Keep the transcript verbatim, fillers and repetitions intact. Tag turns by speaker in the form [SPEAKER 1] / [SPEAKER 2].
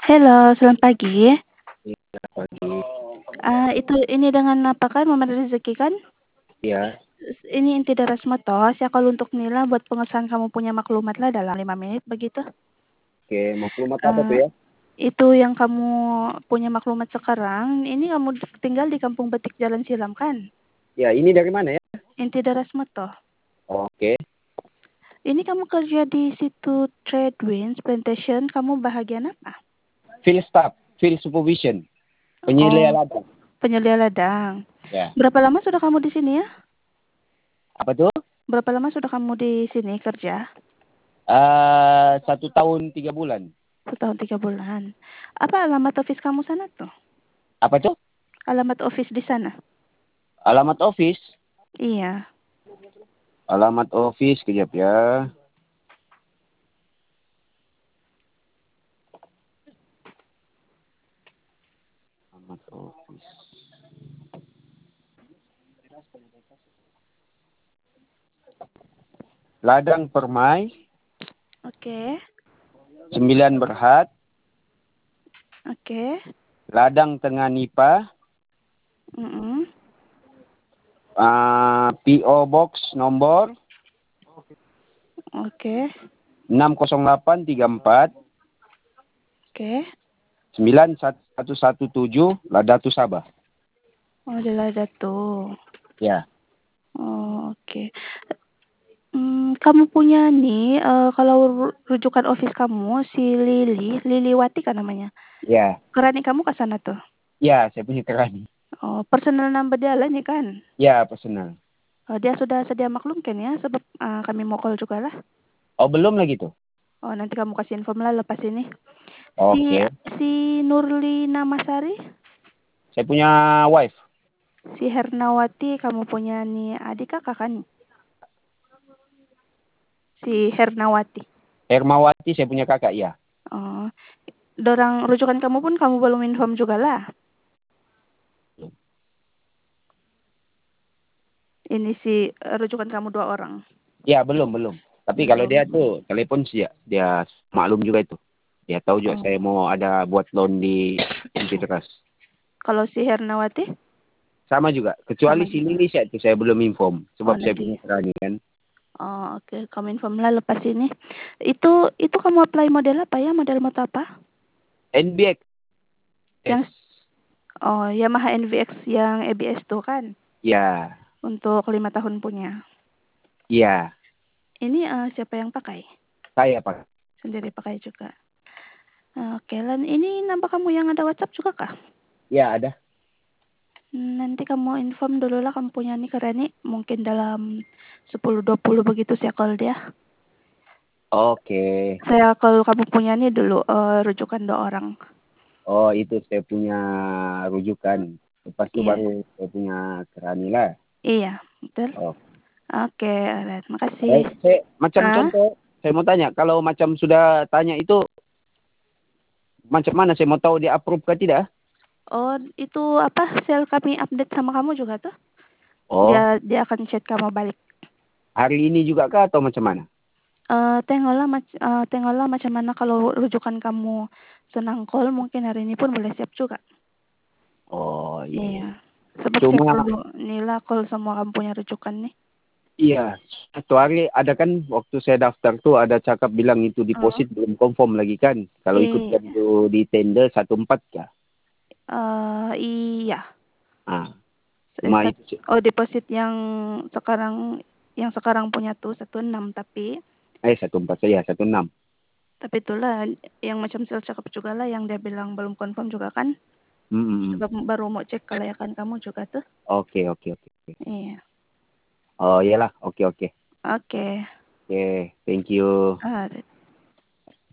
[SPEAKER 1] Halo, selamat pagi.
[SPEAKER 2] Iya, pagi.
[SPEAKER 1] Ah, itu ini dengan apa kan, Muhammad Rezeki kan?
[SPEAKER 2] Iya.
[SPEAKER 1] S ini inti dari Rasmotos, ya kalau untuk nila buat pengesahan kamu punya maklumat lah dalam lima menit begitu.
[SPEAKER 2] Oke, maklumat apa tuh
[SPEAKER 1] Eee,
[SPEAKER 2] ya?
[SPEAKER 1] itu yang kamu punya maklumat sekarang, ini kamu tinggal di Kampung Betik Jalan Silam kan?
[SPEAKER 2] Ya, ini dari mana ya?
[SPEAKER 1] Inti dari Rasmoto.
[SPEAKER 2] Oke.
[SPEAKER 1] Ini kamu kerja di situ Tradewinds Plantation, kamu bahagian apa?
[SPEAKER 2] Field staff, field supervision,
[SPEAKER 1] Oh,
[SPEAKER 2] penyelia ladang.
[SPEAKER 1] penyelia ladang.
[SPEAKER 2] Ya.
[SPEAKER 1] Berapa lama sudah kamu di sini ya?
[SPEAKER 2] Apa tuh?
[SPEAKER 1] Berapa lama sudah kamu di sini kerja?
[SPEAKER 2] Uh, satu tahun tiga bulan.
[SPEAKER 1] Setahun tiga bulan. Apa alamat office kamu sana tuh?
[SPEAKER 2] Apa tuh?
[SPEAKER 1] Alamat office di sana?
[SPEAKER 2] Alamat office.
[SPEAKER 1] Iya.
[SPEAKER 2] Alamat office, kejap ya. Alamat office. Ladang Permai,
[SPEAKER 1] Oke.
[SPEAKER 2] Sembilan Berhad,
[SPEAKER 1] Oke.
[SPEAKER 2] Ladang Tengah Nipa,
[SPEAKER 1] Mm-mm.
[SPEAKER 2] uh, P O Box nomor
[SPEAKER 1] Oke.
[SPEAKER 2] enam nol delapan tiga empat
[SPEAKER 1] Oke.
[SPEAKER 2] sembilan satu satu tujuh Ladatu Sabah.
[SPEAKER 1] Oh, di tuh.
[SPEAKER 2] Ya.
[SPEAKER 1] Oh, oke. Hmm, kamu punya nih, uh, kalau ru- rujukan office kamu si Lili, Liliwati kan namanya.
[SPEAKER 2] Ya.
[SPEAKER 1] Kerani kamu ke sana tuh.
[SPEAKER 2] Ya, saya punya kerani.
[SPEAKER 1] Oh, personal number dia lah nih kan.
[SPEAKER 2] Ya, personal.
[SPEAKER 1] Oh, dia sudah sedia maklum kan ya, sebab uh, kami mau call juga lah.
[SPEAKER 2] Oh, belum lagi tuh?
[SPEAKER 1] Oh, nanti kamu kasih info lah lepas ini. Si
[SPEAKER 2] Oke.
[SPEAKER 1] si Nurlina Masari,
[SPEAKER 2] Saya punya wife.
[SPEAKER 1] si Hernawati, kamu punya nih adik kakak kan? Si Hernawati.
[SPEAKER 2] Hermawati, saya punya kakak, ya.
[SPEAKER 1] Oh, dorang rujukan kamu pun kamu belum inform juga lah. Ini si uh, rujukan kamu dua orang.
[SPEAKER 2] Ya, belum, belum. Tapi kalau
[SPEAKER 1] Belum.
[SPEAKER 2] dia tuh telepon sih ya, dia maklum juga itu. Dia tahu juga
[SPEAKER 1] Oh.
[SPEAKER 2] saya mau ada buat loan di Intideras.
[SPEAKER 1] Kalau si Hernawati?
[SPEAKER 2] Sama juga. Kecuali
[SPEAKER 1] Sama
[SPEAKER 2] si
[SPEAKER 1] juga.
[SPEAKER 2] Lili saya itu saya belum inform.
[SPEAKER 1] Oh,
[SPEAKER 2] Sebab saya
[SPEAKER 1] nanti.
[SPEAKER 2] punya kerani kan.
[SPEAKER 1] Oh, oke. Okay. Kamu inform lah lepas ini. Itu itu kamu apply model apa ya? Model motor apa?
[SPEAKER 2] N B X.
[SPEAKER 1] Yang oh, Yamaha N V X yang A B S tuh kan?
[SPEAKER 2] Ya.
[SPEAKER 1] Untuk lima tahun punya.
[SPEAKER 2] Iya.
[SPEAKER 1] Ini uh, siapa yang pakai?
[SPEAKER 2] Saya, Pak.
[SPEAKER 1] Sendiri pakai juga. Oke, Len, ini nampak kamu yang ada WhatsApp juga kah?
[SPEAKER 2] Ya, ada.
[SPEAKER 1] Nanti kamu inform dulu lah kamu punya nih Rani. Mungkin dalam sepuluh dua puluh begitu saya call dia.
[SPEAKER 2] Oke.
[SPEAKER 1] Saya call kamu punya nih dulu uh, rujukan dua orang.
[SPEAKER 2] Oh, itu saya punya rujukan. Lepas itu
[SPEAKER 1] Iya.
[SPEAKER 2] baru saya punya kerani lah.
[SPEAKER 1] Iya, betul.
[SPEAKER 2] Oh.
[SPEAKER 1] Oke, Len, makasih.
[SPEAKER 2] Baik, saya, macam
[SPEAKER 1] Ah?
[SPEAKER 2] contoh, saya mau tanya, kalau macam sudah tanya itu, macam mana saya mau tahu dia approve ke tidak?
[SPEAKER 1] Oh, itu apa? Sel kami update sama kamu juga tuh.
[SPEAKER 2] Oh,
[SPEAKER 1] Dia dia akan chat kamu balik.
[SPEAKER 2] hari ini juga kah atau macam mana?
[SPEAKER 1] Uh, tengoklah, mac uh, tengoklah macam mana kalau rujukan kamu senang call, mungkin hari ini pun boleh siap juga.
[SPEAKER 2] Oh, iya.
[SPEAKER 1] Iya. Sebab saya
[SPEAKER 2] Cuma,
[SPEAKER 1] perlu nila call semua kamu punya rujukan nih.
[SPEAKER 2] iya, satu hari ada kan waktu saya daftar tuh ada cakap bilang itu
[SPEAKER 1] Oh.
[SPEAKER 2] deposit belum confirm lagi kan. Kalau
[SPEAKER 1] I,
[SPEAKER 2] ikutkan itu di tender satu empat kah?
[SPEAKER 1] uh, iya.
[SPEAKER 2] Ah, cuma
[SPEAKER 1] Sat,
[SPEAKER 2] itu sih.
[SPEAKER 1] oh, deposit yang sekarang yang sekarang punya tuh satu enam tapi
[SPEAKER 2] Eh, satu empat saja, satu enam.
[SPEAKER 1] tapi itulah yang macam sel cakap juga lah yang dia bilang belum confirm juga kan.
[SPEAKER 2] Hmm.
[SPEAKER 1] Sebab baru mau cek kelayakan kamu juga tuh.
[SPEAKER 2] Oke, oke, oke.
[SPEAKER 1] Iya.
[SPEAKER 2] Oh, iyalah. Oke, oke.
[SPEAKER 1] Oke.
[SPEAKER 2] Oke, thank you.
[SPEAKER 1] Ah,